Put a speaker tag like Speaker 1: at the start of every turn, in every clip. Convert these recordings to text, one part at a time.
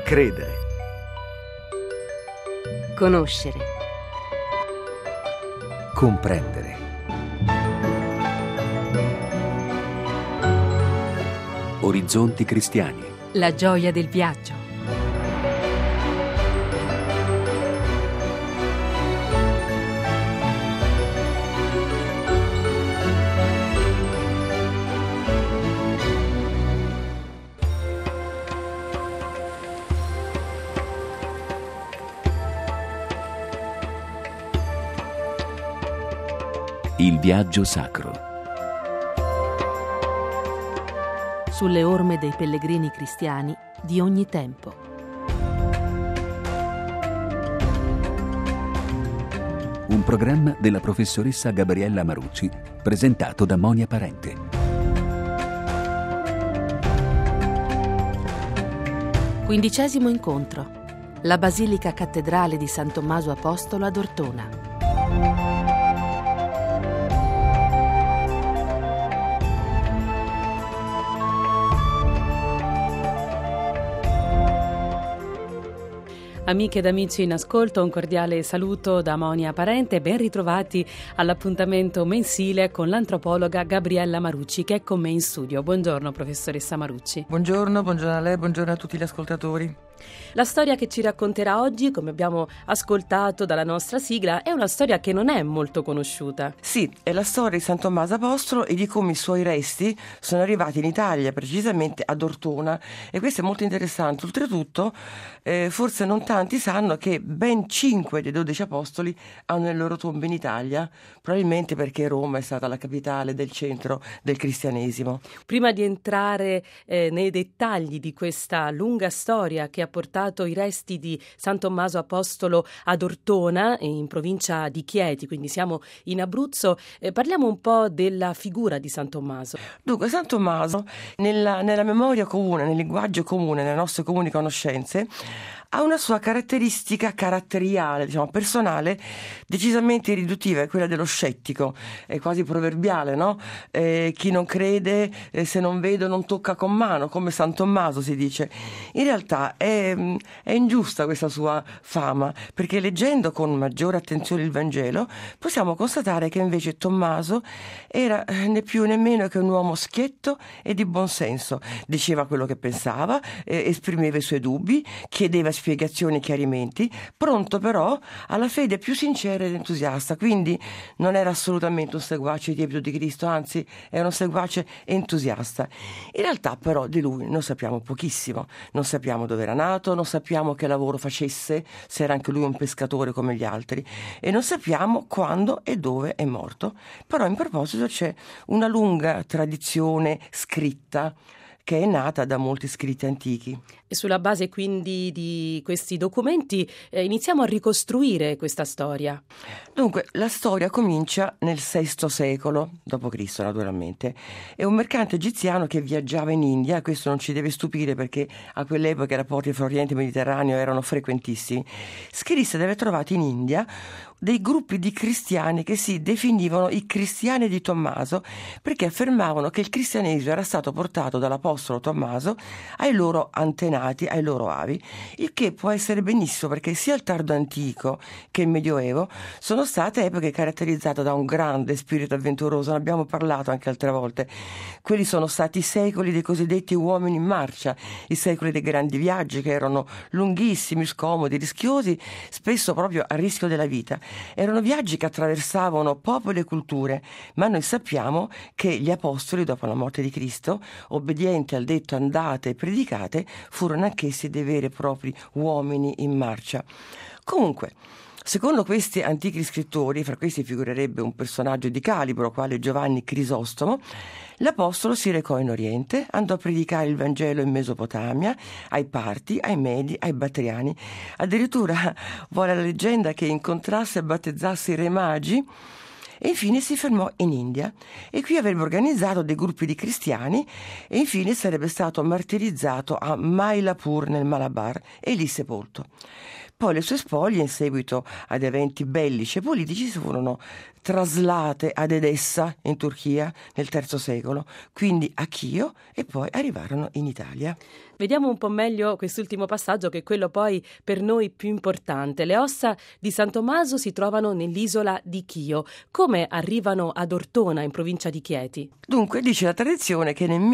Speaker 1: Credere.
Speaker 2: Conoscere.
Speaker 1: Comprendere. Orizzonti cristiani.
Speaker 2: La gioia del viaggio.
Speaker 1: Il viaggio sacro.
Speaker 2: Sulle orme dei pellegrini cristiani di ogni tempo.
Speaker 1: Un programma della professoressa Gabriella Marucci, presentato da Monia Parente.
Speaker 2: Quindicesimo incontro. La Basilica Cattedrale di San Tommaso Apostolo ad Ortona.
Speaker 3: Amiche ed amici in ascolto, un cordiale saluto da Monia Parente e ben ritrovati all'appuntamento mensile con l'antropologa Gabriella Marucci, che è con me in studio. Buongiorno professoressa Marucci.
Speaker 4: Buongiorno a lei, buongiorno a tutti gli ascoltatori.
Speaker 3: La storia che ci racconterà oggi, come abbiamo ascoltato dalla nostra sigla, è una storia che non è molto conosciuta.
Speaker 4: Sì, è la storia di San Tommaso Apostolo e di come i suoi resti sono arrivati in Italia, precisamente ad Ortona, e questo è molto interessante. Oltretutto, forse non tanti sanno che ben 5 dei 12 apostoli hanno le loro tombe in Italia, probabilmente perché Roma è stata la capitale del centro del cristianesimo.
Speaker 3: Prima di entrare nei dettagli di questa lunga storia che ha portato i resti di San Tommaso Apostolo ad Ortona, in provincia di Chieti, quindi siamo in Abruzzo, parliamo un po' della figura di San Tommaso.
Speaker 4: Dunque, San Tommaso, nella memoria comune, nel linguaggio comune, nelle nostre comuni conoscenze, ha una sua caratteristica caratteriale, personale, decisamente riduttiva, è quella dello scettico, è quasi proverbiale, no? Chi non crede, se non vedo non tocca con mano, come San Tommaso si dice. In realtà è ingiusta questa sua fama, perché leggendo con maggiore attenzione il Vangelo possiamo constatare che invece Tommaso era né più né meno che un uomo schietto e di buon senso. Diceva quello che pensava, esprimeva i suoi dubbi, chiedeva spiegazioni e chiarimenti, pronto però alla fede più sincera ed entusiasta. Quindi non era assolutamente un seguace tiepido di Cristo, anzi era un seguace entusiasta. In realtà però di lui non sappiamo pochissimo, non sappiamo dove era nato, non sappiamo che lavoro facesse, se era anche lui un pescatore come gli altri, e non sappiamo quando e dove è morto. Però in proposito c'è una lunga tradizione scritta che è nata da molti scritti antichi.
Speaker 3: E sulla base quindi di questi documenti iniziamo a ricostruire questa storia.
Speaker 4: Dunque, la storia comincia nel VI secolo d.C., naturalmente. È un mercante egiziano che viaggiava in India, questo non ci deve stupire perché a quell'epoca i rapporti fra Oriente e Mediterraneo erano frequentissimi. Scrisse di aver trovato in India dei gruppi di cristiani che si definivano i cristiani di Tommaso, perché affermavano che il cristianesimo era stato portato dall'apostolo Tommaso ai loro antenati, ai loro avi, il che può essere benissimo perché sia il tardo antico che il medioevo sono state epoche caratterizzate da un grande spirito avventuroso, ne abbiamo parlato anche altre volte. Quelli sono stati i secoli dei cosiddetti uomini in marcia, i secoli dei grandi viaggi che erano lunghissimi, scomodi, rischiosi, spesso proprio a rischio della vita. Erano viaggi che attraversavano popoli e culture, ma noi sappiamo che gli apostoli, dopo la morte di Cristo, obbedienti al detto andate e predicate, furono anch'essi dei veri e propri uomini in marcia. Comunque, secondo questi antichi scrittori, fra questi figurerebbe un personaggio di calibro quale Giovanni Crisostomo, l'apostolo si recò in Oriente, andò a predicare il Vangelo in Mesopotamia, ai Parti, ai Medi, ai Battriani. Addirittura vuole la leggenda che incontrasse e battezzasse i re magi e infine si fermò in India e qui avrebbe organizzato dei gruppi di cristiani e infine sarebbe stato martirizzato a Mylapore nel Malabar e lì sepolto. poi le sue spoglie, in seguito ad eventi bellici e politici, furono traslate ad Edessa, in Turchia, nel III secolo, quindi a Chio, e poi arrivarono in Italia.
Speaker 3: Vediamo un po' meglio quest'ultimo passaggio, che è quello poi per noi più importante. Le ossa di San Tommaso si trovano nell'isola di Chio. Come arrivano ad Ortona, in provincia di Chieti?
Speaker 4: Dunque, dice la tradizione che nel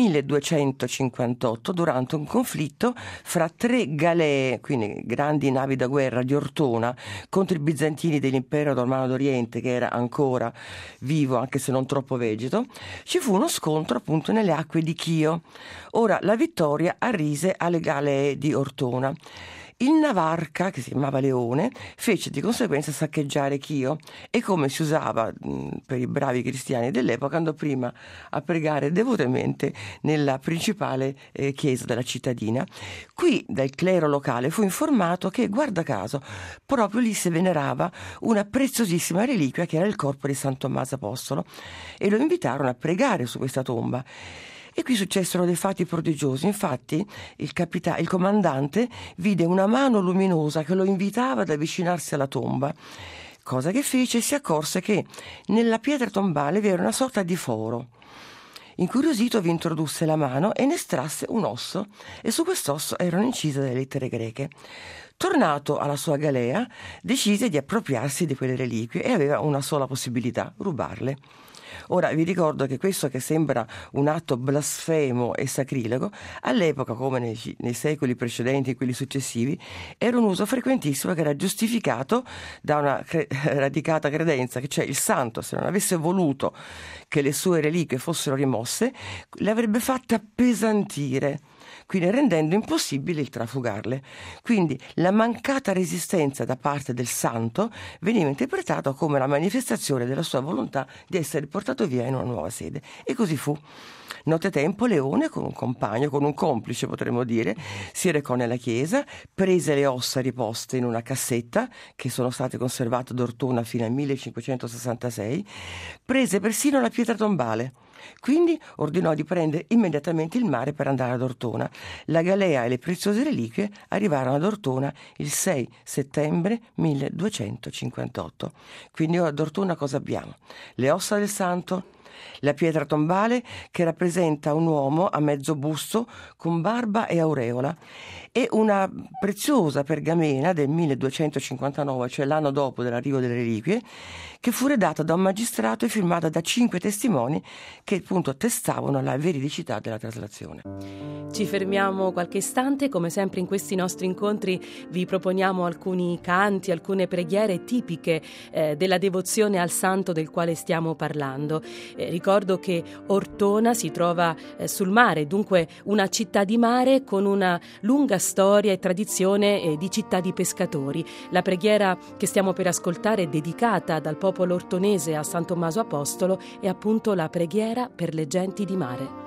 Speaker 4: 1258, durante un conflitto fra 3 galee, quindi grandi navi da guerra di Ortona, contro i bizantini dell'impero romano d'Oriente, che era ancora vivo, anche se non troppo vegeto, ci fu uno scontro appunto nelle acque di Chio. Ora, la vittoria arrise alle galee di Ortona. Il Navarca, che si chiamava Leone, fece di conseguenza saccheggiare Chio e, come si usava per i bravi cristiani dell'epoca, andò prima a pregare devotamente nella principale chiesa della cittadina. Qui dal clero locale fu informato che, guarda caso, proprio lì si venerava una preziosissima reliquia che era il corpo di San Tommaso Apostolo, e lo invitarono a pregare su questa tomba. E qui successero dei fatti prodigiosi. Infatti il comandante vide una mano luminosa che lo invitava ad avvicinarsi alla tomba, cosa che fece, e si accorse che nella pietra tombale vi era una sorta di foro. Incuriosito vi introdusse la mano e ne estrasse un osso, e su quest'osso erano incise delle lettere greche. Tornato alla sua galea, decise di appropriarsi di quelle reliquie e aveva una sola possibilità: rubarle. Ora vi ricordo che questo, che sembra un atto blasfemo e sacrilego, all'epoca, come nei secoli precedenti e quelli successivi, era un uso frequentissimo che era giustificato da una radicata credenza che, cioè, il santo, se non avesse voluto che le sue reliquie fossero rimosse, le avrebbe fatte appesantire, quindi rendendo impossibile il trafugarle. Quindi la mancata resistenza da parte del santo veniva interpretata come la manifestazione della sua volontà di essere portato via in una nuova sede. E così fu. Nottetempo Leone, con un compagno, con un complice potremmo dire, si recò nella chiesa, prese le ossa riposte in una cassetta, che sono state conservate ad Ortona fino al 1566, prese persino la pietra tombale. Quindi ordinò di prendere immediatamente il mare per andare ad Ortona. La galea e le preziose reliquie arrivarono ad Ortona il 6 settembre 1258. Quindi ora ad Ortona cosa abbiamo? Le ossa del santo, la pietra tombale che rappresenta un uomo a mezzo busto con barba e aureola, e una preziosa pergamena del 1259, cioè l'anno dopo dell'arrivo delle reliquie, che fu redata da un magistrato e firmata da 5 testimoni che appunto attestavano la veridicità della traslazione.
Speaker 3: Ci fermiamo qualche istante. Come sempre in questi nostri incontri vi proponiamo alcuni canti, alcune preghiere tipiche della devozione al santo del quale stiamo parlando. Ricordo che Ortona si trova sul mare, dunque una città di mare con una lunga storia e tradizione di città di pescatori. La preghiera che stiamo per ascoltare è dedicata dal popolo ortonese a San Tommaso Apostolo, è appunto la preghiera per le genti di mare.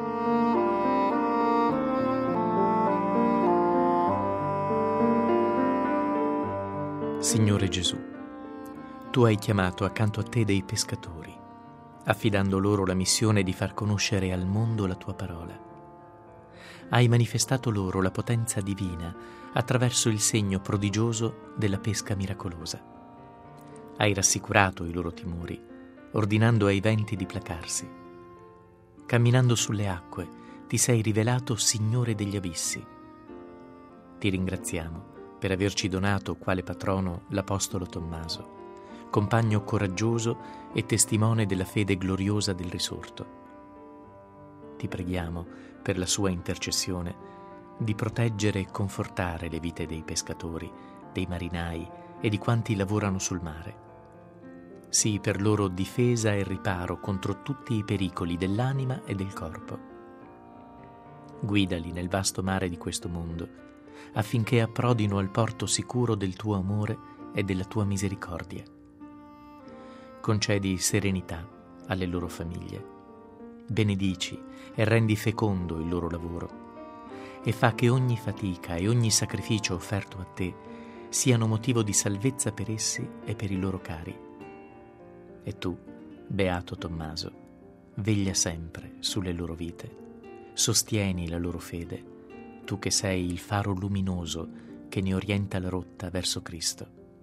Speaker 5: Signore Gesù, tu hai chiamato accanto a te dei pescatori, affidando loro la missione di far conoscere al mondo la tua parola. Hai manifestato loro la potenza divina attraverso il segno prodigioso della pesca miracolosa. Hai rassicurato i loro timori, ordinando ai venti di placarsi. Camminando sulle acque, ti sei rivelato Signore degli abissi. Ti ringraziamo per averci donato quale patrono l'Apostolo Tommaso, compagno coraggioso e testimone della fede gloriosa del risorto. Ti preghiamo, per la sua intercessione, di proteggere e confortare le vite dei pescatori, dei marinai e di quanti lavorano sul mare. Sii per loro difesa e riparo contro tutti i pericoli dell'anima e del corpo. Guidali nel vasto mare di questo mondo, affinché approdino al porto sicuro del tuo amore e della tua misericordia. Concedi serenità alle loro famiglie, benedici e rendi fecondo il loro lavoro, e fa che ogni fatica e ogni sacrificio offerto a te siano motivo di salvezza per essi e per i loro cari. E tu, beato Tommaso, veglia sempre sulle loro vite, sostieni la loro fede, tu che sei il faro luminoso che ne orienta la rotta verso Cristo.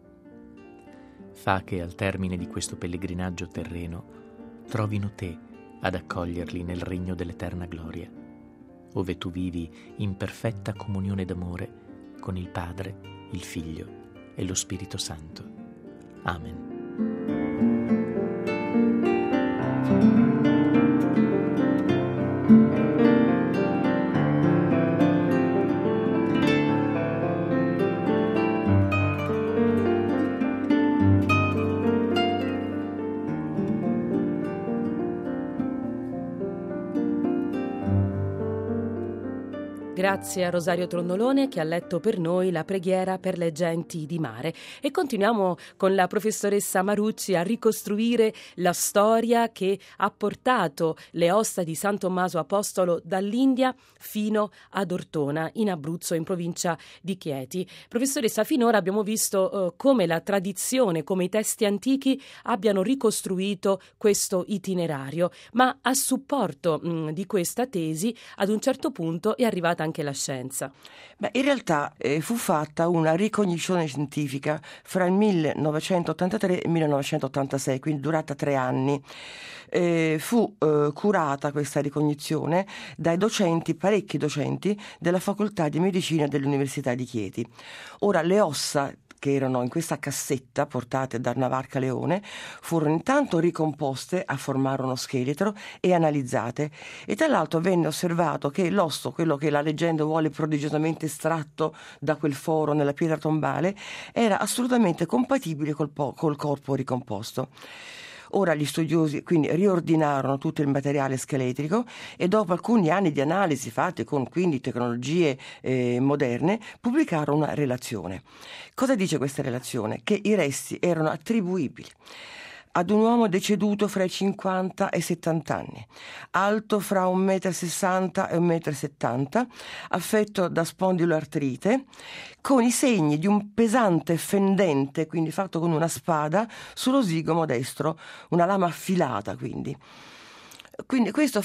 Speaker 5: Fa che al termine di questo pellegrinaggio terreno trovino te ad accoglierli nel regno dell'eterna gloria, ove tu vivi in perfetta comunione d'amore con il Padre, il Figlio e lo Spirito Santo. Amen.
Speaker 3: Grazie a Rosario Trondolone che ha letto per noi la preghiera per le genti di mare. E continuiamo con la professoressa Marucci a ricostruire la storia che ha portato le ossa di San Tommaso Apostolo dall'India fino ad Ortona, in Abruzzo, in provincia di Chieti. Professoressa, finora abbiamo visto come la tradizione, come i testi antichi abbiano ricostruito questo itinerario, ma a supporto di questa tesi ad un certo punto è arrivata anche la scienza.
Speaker 4: Beh, in realtà fu fatta una ricognizione scientifica fra il 1983 e il 1986, quindi durata 3 anni. Fu curata questa ricognizione dai parecchi docenti della facoltà di medicina dell'Università di Chieti. Ora, le ossa che erano in questa cassetta portate da Navarca Leone furono intanto ricomposte a formare uno scheletro e analizzate, e tra l'altro venne osservato che l'osso, quello che la leggenda vuole prodigiosamente estratto da quel foro nella pietra tombale, era assolutamente compatibile col corpo ricomposto. Ora gli studiosi quindi riordinarono tutto il materiale scheletrico e dopo alcuni anni di analisi fatte con quindi tecnologie moderne pubblicarono una relazione. Cosa dice questa relazione? Che i resti erano attribuibili ad un uomo deceduto fra i 50 e i 70 anni, alto fra 1,60 m e 1,70 m, affetto da spondiloartrite, con i segni di un pesante fendente, quindi fatto con una spada, sullo zigomo destro, una lama affilata quindi. Quindi questo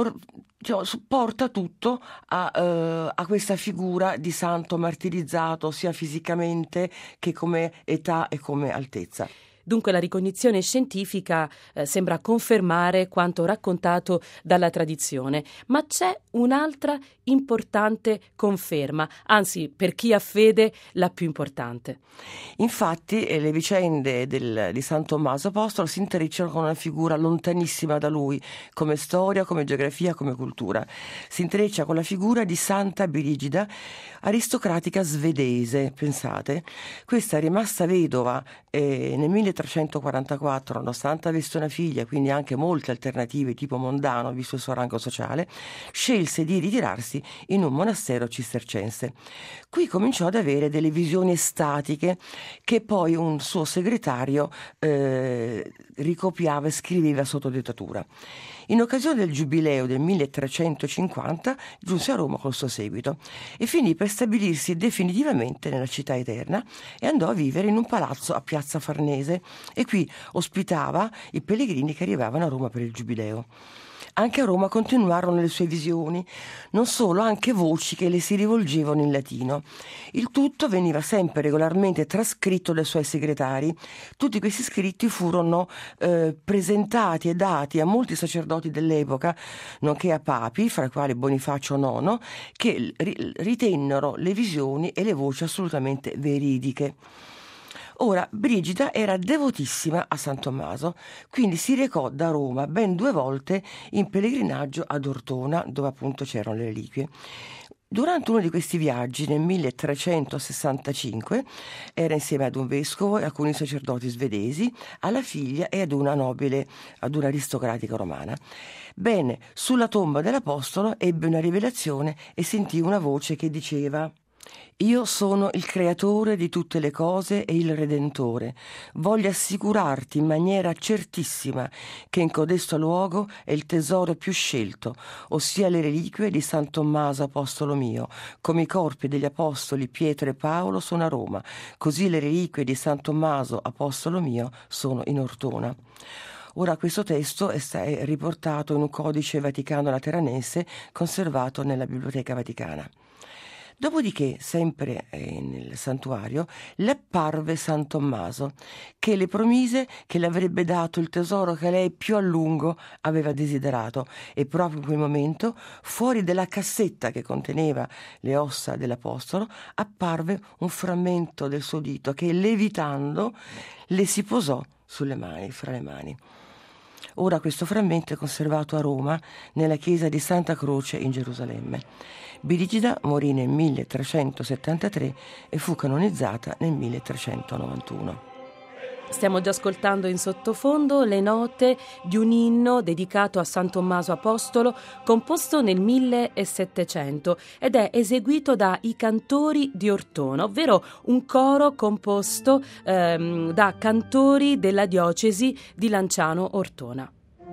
Speaker 4: porta tutto a questa figura di santo martirizzato sia fisicamente che come età e come altezza.
Speaker 3: Dunque la ricognizione scientifica sembra confermare quanto raccontato dalla tradizione, ma c'è un'altra importante conferma, anzi per chi ha fede la più importante.
Speaker 4: Infatti le vicende di San Tommaso Apostolo si intrecciano con una figura lontanissima da lui, come storia, come geografia, come cultura. Si intreccia con la figura di Santa Brigida, aristocratica svedese, pensate. Questa è rimasta vedova nel 1344, nonostante avesse una figlia, quindi anche molte alternative tipo mondano, visto il suo rango sociale, scelse di ritirarsi in un monastero cistercense. Qui cominciò ad avere delle visioni estatiche che poi un suo segretario ricopiava e scriveva sotto dettatura. In occasione del giubileo del 1350 giunse a Roma col suo seguito e finì per stabilirsi definitivamente nella città eterna e andò a vivere in un palazzo a Piazza Farnese e qui ospitava i pellegrini che arrivavano a Roma per il giubileo. Anche a Roma continuarono le sue visioni, non solo, anche voci che le si rivolgevano in latino. Il tutto veniva sempre regolarmente trascritto dai suoi segretari. Tutti questi scritti furono presentati e dati a molti sacerdoti dell'epoca, nonché a papi, fra i quali Bonifacio IX, che ritennero le visioni e le voci assolutamente veridiche. Ora, Brigida era devotissima a San Tommaso, quindi si recò da Roma ben 2 volte in pellegrinaggio ad Ortona, dove appunto c'erano le reliquie. Durante uno di questi viaggi, nel 1365, era insieme ad un vescovo e alcuni sacerdoti svedesi, alla figlia e ad una nobile, ad un'aristocratica romana. Bene, sulla tomba dell'Apostolo ebbe una rivelazione e sentì una voce che diceva: «Io sono il creatore di tutte le cose e il Redentore. Voglio assicurarti in maniera certissima che in codesto luogo è il tesoro più scelto, ossia le reliquie di San Tommaso Apostolo mio. Come i corpi degli apostoli Pietro e Paolo sono a Roma, così le reliquie di San Tommaso Apostolo mio sono in Ortona». Ora questo testo è riportato in un codice vaticano lateranense conservato nella Biblioteca Vaticana. Dopodiché, sempre nel santuario, le apparve San Tommaso, che le promise che le avrebbe dato il tesoro che lei più a lungo aveva desiderato, e proprio in quel momento, fuori della cassetta che conteneva le ossa dell'Apostolo, apparve un frammento del suo dito che, levitando, le si posò sulle mani, fra le mani. Ora questo frammento è conservato a Roma, nella chiesa di Santa Croce in Gerusalemme. Brigida morì nel 1373 e fu canonizzata nel 1391.
Speaker 3: Stiamo già ascoltando in sottofondo le note di un inno dedicato a San Tommaso Apostolo, composto nel 1700 ed è eseguito dai cantori di Ortona, ovvero un coro composto da cantori della diocesi di Lanciano Ortona.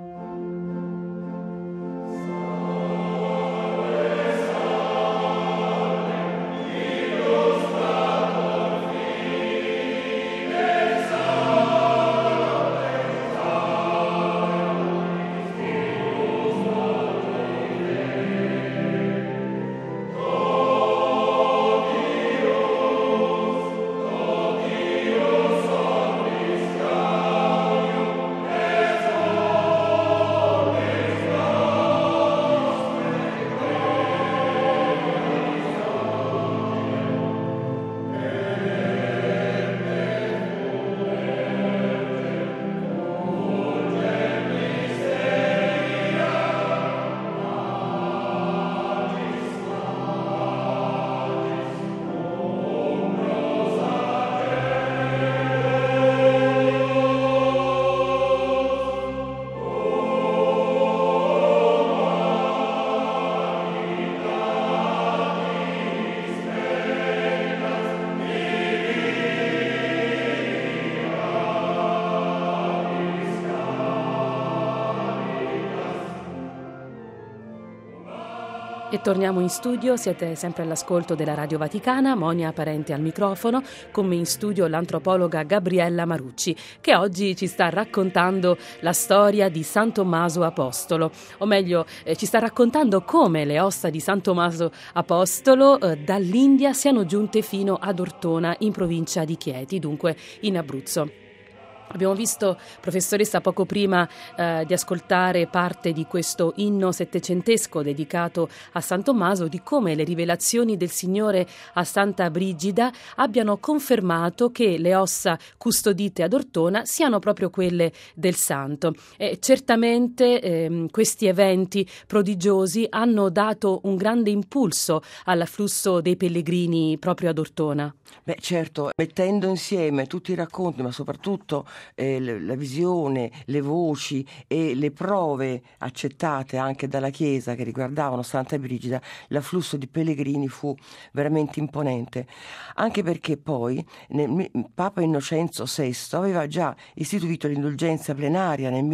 Speaker 3: E torniamo in studio, siete sempre all'ascolto della Radio Vaticana, Monia Parente al microfono, con me in studio l'antropologa Gabriella Marucci, che oggi ci sta raccontando la storia di San Tommaso Apostolo, o meglio ci sta raccontando come le ossa di San Tommaso Apostolo dall'India siano giunte fino ad Ortona, in provincia di Chieti, dunque in Abruzzo. Abbiamo visto, professoressa, poco prima di ascoltare parte di questo inno settecentesco dedicato a San Tommaso, di come le rivelazioni del Signore a Santa Brigida abbiano confermato che le ossa custodite ad Ortona siano proprio quelle del santo. E certamente questi eventi prodigiosi hanno dato un grande impulso all'afflusso dei pellegrini proprio ad Ortona.
Speaker 4: Beh, certo, mettendo insieme tutti i racconti, ma soprattutto la visione, le voci e le prove accettate anche dalla Chiesa che riguardavano Santa Brigida, l'afflusso di pellegrini fu veramente imponente, anche perché poi Papa Innocenzo VI aveva già istituito l'indulgenza plenaria nel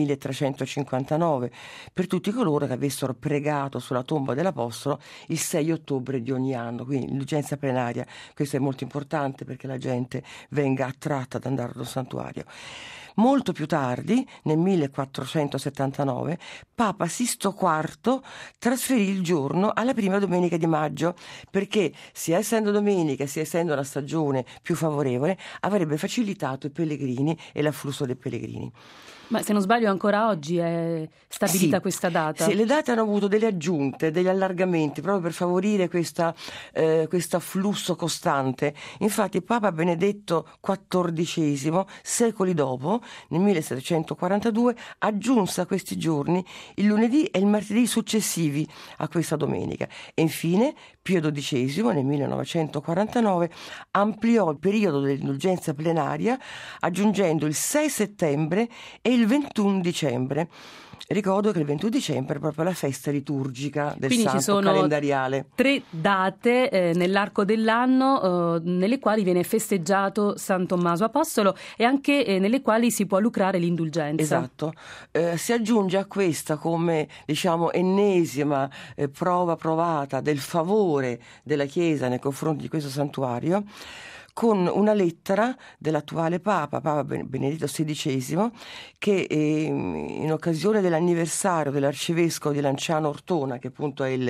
Speaker 4: 1359 per tutti coloro che avessero pregato sulla tomba dell'Apostolo il 6 ottobre di ogni anno, quindi l'indulgenza plenaria, questo è molto importante perché la gente venga attratta ad andare allo santuario. Molto più tardi, nel 1479, Papa Sisto IV trasferì il giorno alla prima domenica di maggio, perché sia essendo domenica sia essendo la stagione più favorevole avrebbe facilitato i pellegrini e l'afflusso dei pellegrini.
Speaker 3: Ma se non sbaglio ancora oggi è stabilita questa data? Sì,
Speaker 4: le date hanno avuto delle aggiunte, degli allargamenti proprio per favorire questo afflusso costante. Infatti Papa Benedetto XIV, secoli dopo, nel 1742, aggiunse a questi giorni il lunedì e il martedì successivi a questa domenica. E infine Pio XII, nel 1949, ampliò il periodo dell'indulgenza plenaria aggiungendo il 6 settembre e il 21 dicembre. Ricordo che il 21 dicembre è proprio la festa liturgica del
Speaker 3: Quindi
Speaker 4: santo calendariale.
Speaker 3: Quindi ci sono 3 date nell'arco dell'anno nelle quali viene festeggiato San Tommaso Apostolo e anche nelle quali si può lucrare l'indulgenza.
Speaker 4: Esatto. Si aggiunge a questa come ennesima prova provata del favore della Chiesa nei confronti di questo santuario, con una lettera dell'attuale Papa Benedetto XVI, che in occasione dell'anniversario dell'arcivescovo di Lanciano Ortona, che appunto è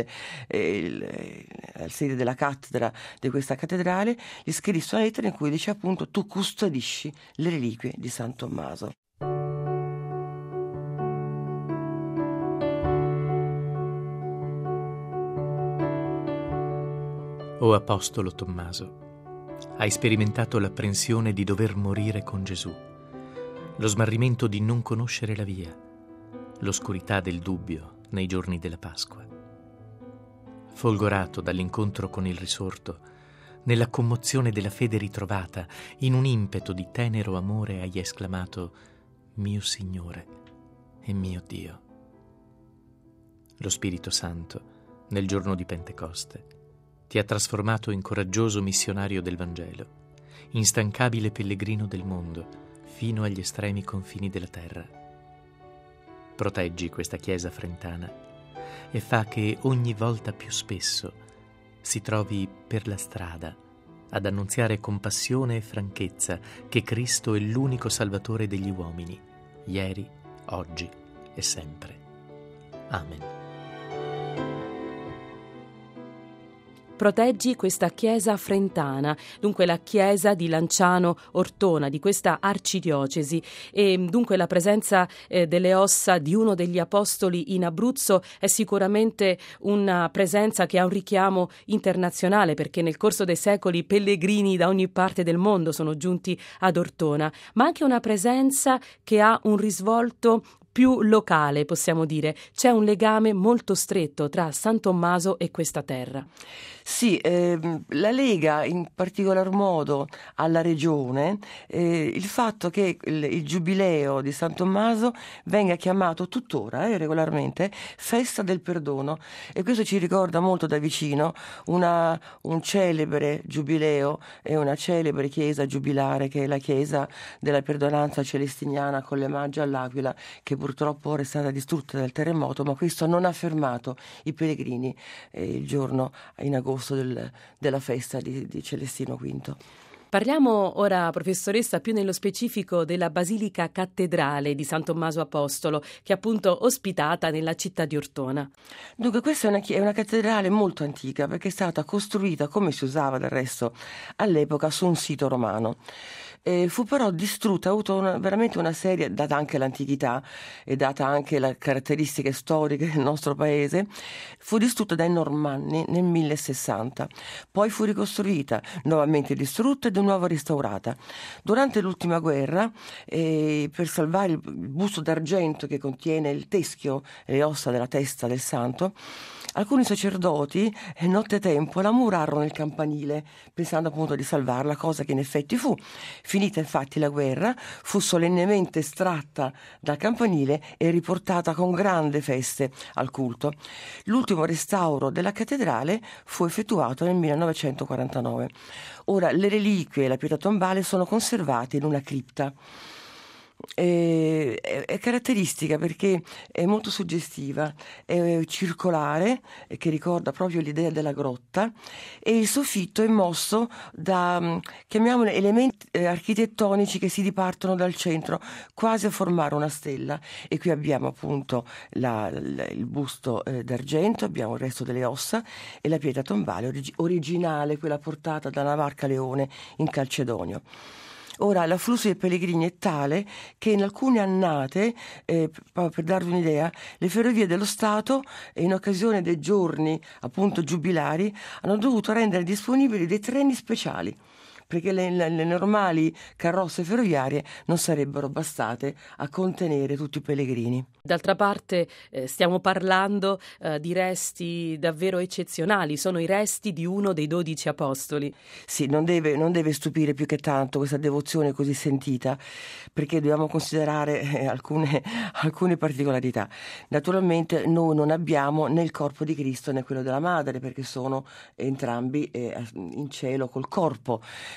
Speaker 4: la sede della cattedra di questa cattedrale, gli scrisse una lettera in cui dice appunto: tu custodisci le reliquie di San Tommaso.
Speaker 5: O Apostolo Tommaso, hai sperimentato l'apprensione di dover morire con Gesù, lo smarrimento di non conoscere la via, l'oscurità del dubbio nei giorni della Pasqua. Folgorato dall'incontro con il risorto, nella commozione della fede ritrovata, in un impeto di tenero amore hai esclamato: mio Signore e mio Dio. Lo Spirito Santo, nel giorno di Pentecoste, ti ha trasformato in coraggioso missionario del Vangelo, instancabile pellegrino del mondo, fino agli estremi confini della terra. Proteggi questa Chiesa frentana e fa che ogni volta più spesso si trovi per la strada ad annunziare con passione e franchezza che Cristo è l'unico Salvatore degli uomini, ieri, oggi e sempre. Amen.
Speaker 3: Proteggi questa chiesa frentana, dunque la chiesa di Lanciano Ortona, di questa arcidiocesi, e dunque la presenza delle ossa di uno degli apostoli in Abruzzo è sicuramente una presenza che ha un richiamo internazionale, perché nel corso dei secoli pellegrini da ogni parte del mondo sono giunti ad Ortona, ma anche una presenza che ha un risvolto più locale, possiamo dire. C'è un legame molto stretto tra San Tommaso e questa terra.
Speaker 4: Sì, la lega in particolar modo alla regione il fatto che il giubileo di San Tommaso venga chiamato tuttora regolarmente Festa del Perdono, e questo ci ricorda molto da vicino un celebre giubileo e una celebre chiesa giubilare, che è la chiesa della Perdonanza Celestiniana con le Maggie all'Aquila, che purtroppo ora è stata distrutta dal terremoto, ma questo non ha fermato i pellegrini il giorno in agosto della festa di Celestino V.
Speaker 3: Parliamo ora, professoressa, più nello specifico della Basilica Cattedrale di San Tommaso Apostolo, che è appunto ospitata nella città di Ortona.
Speaker 4: Dunque, questa è una cattedrale molto antica, perché è stata costruita, come si usava del resto all'epoca, su un sito romano. Fu però distrutta, ha avuto veramente una serie, data anche l'antichità e data anche le caratteristiche storiche del nostro paese, fu distrutta dai Normanni nel 1060, poi fu ricostruita, nuovamente distrutta e di nuovo restaurata. Durante l'ultima guerra, per salvare il busto d'argento che contiene il teschio e le ossa della testa del santo, alcuni sacerdoti nottetempo la murarono nel campanile, pensando appunto di salvarla, cosa che in effetti fu. Finita infatti la guerra, fu solennemente estratta dal campanile e riportata con grande feste al culto. L'ultimo restauro della cattedrale fu effettuato nel 1949. Ora, le reliquie e la pietra tombale sono conservate in una cripta. È caratteristica perché è molto suggestiva, è circolare, che ricorda proprio l'idea della grotta, e il soffitto è mosso da, chiamiamoli, elementi architettonici che si dipartono dal centro quasi a formare una stella, e qui abbiamo appunto il busto d'argento, abbiamo il resto delle ossa e la pietra tombale originale, quella portata da Navarca Leone in Calcedonio. Ora, l'afflusso dei pellegrini è tale che in alcune annate, proprio per darvi un'idea, le ferrovie dello Stato, in occasione dei giorni appunto giubilari, hanno dovuto rendere disponibili dei treni speciali, perché le normali carrozze ferroviarie non sarebbero bastate a contenere tutti i pellegrini.
Speaker 3: D'altra parte stiamo parlando di resti davvero eccezionali, sono i resti di uno dei 12 apostoli.
Speaker 4: Sì, non deve stupire più che tanto questa devozione così sentita, perché dobbiamo considerare alcune particolarità. Naturalmente noi non abbiamo né il corpo di Cristo né quello della Madre, perché sono entrambi in cielo col corpo.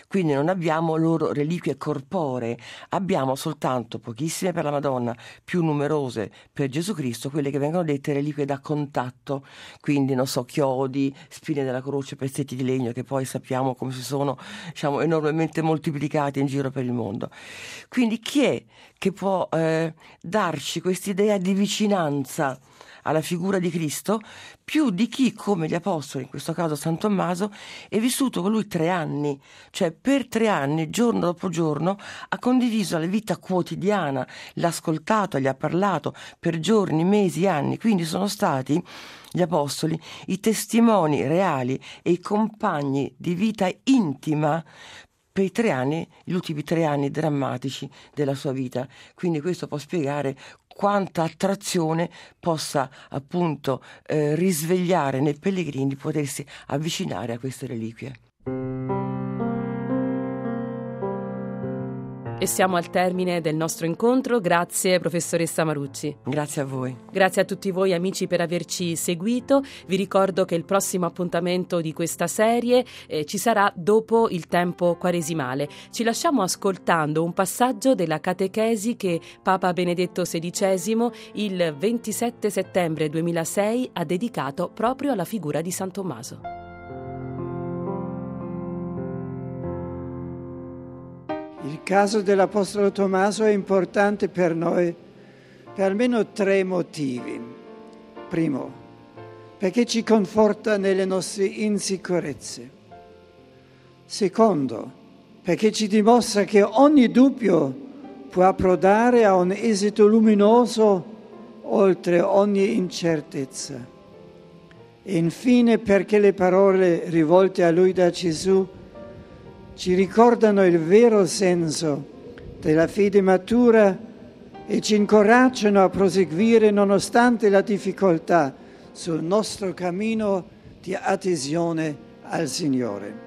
Speaker 4: quindi non abbiamo loro reliquie corporee, abbiamo soltanto pochissime per la Madonna, più numerose per Gesù Cristo, quelle che vengono dette reliquie da contatto, quindi non so, chiodi, spine della croce, pezzetti di legno che poi sappiamo come si sono, diciamo, enormemente moltiplicati in giro per il mondo. Quindi chi è che può darci quest'idea di vicinanza alla figura di Cristo, più di chi, come gli apostoli, in questo caso San Tommaso, è vissuto con lui 3 anni, cioè per 3 anni, giorno dopo giorno, ha condiviso la vita quotidiana, l'ha ascoltato, gli ha parlato per giorni, mesi, anni, quindi sono stati gli apostoli i testimoni reali e i compagni di vita intima per i 3 anni, gli ultimi 3 anni drammatici della sua vita. Quindi questo può spiegare quanta attrazione possa appunto risvegliare nei pellegrini potersi avvicinare a queste reliquie.
Speaker 3: E siamo al termine del nostro incontro. Grazie professoressa Marucci.
Speaker 4: Grazie a voi.
Speaker 3: Grazie a tutti voi amici per averci seguito. Vi ricordo che il prossimo appuntamento di questa serie ci sarà dopo il tempo quaresimale. Ci lasciamo ascoltando un passaggio della catechesi che Papa Benedetto XVI il 27 settembre 2006 ha dedicato proprio alla figura di San Tommaso.
Speaker 6: Il caso dell'Apostolo Tommaso è importante per noi per almeno 3 motivi. Primo, perché ci conforta nelle nostre insicurezze. Secondo, perché ci dimostra che ogni dubbio può approdare a un esito luminoso oltre ogni incertezza. E infine perché le parole rivolte a lui da Gesù ci ricordano il vero senso della fede matura e ci incoraggiano a proseguire nonostante la difficoltà sul nostro cammino di adesione al Signore.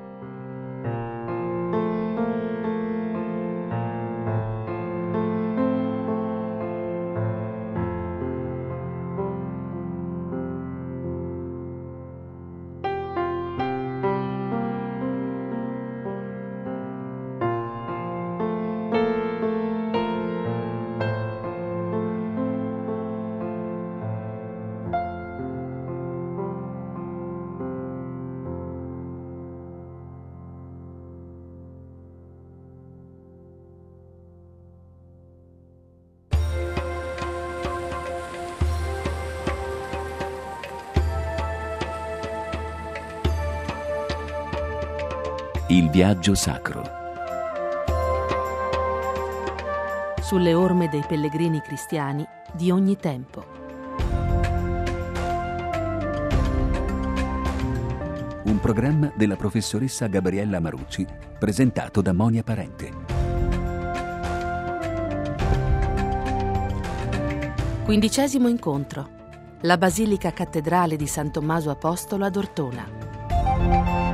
Speaker 1: Il viaggio sacro.
Speaker 2: Sulle orme dei pellegrini cristiani di ogni tempo.
Speaker 1: Un programma della professoressa Gabriella Marucci, presentato da Monia Parente.
Speaker 2: 15° incontro. La Basilica Cattedrale di San Tommaso Apostolo ad Ortona.